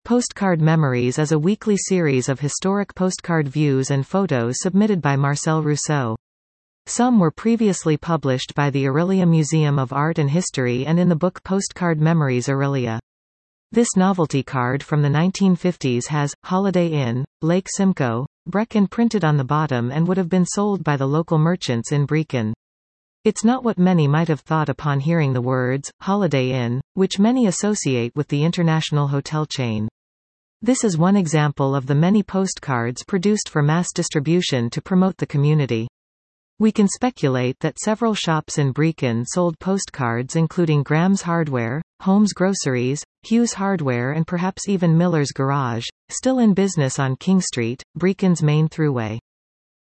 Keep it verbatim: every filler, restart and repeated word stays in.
Postcard Memories is a weekly series of historic postcard views and photos submitted by Marcel Rousseau. Some were previously published by the Orillia Museum of Art and History and in the book Postcard Memories Orillia. This novelty card from the nineteen fifties has Holiday Inn, Lake Simcoe, Brecon printed on the bottom and would have been sold by the local merchants in Brecon. It's not what many might have thought upon hearing the words Holiday Inn, which many associate with the international hotel chain. This is one example of the many postcards produced for mass distribution to promote the community. We can speculate that several shops in Brecon sold postcards including Graham's Hardware, Holmes Groceries, Hughes Hardware and perhaps even Miller's Garage, still in business on King Street, Brecon's main throughway.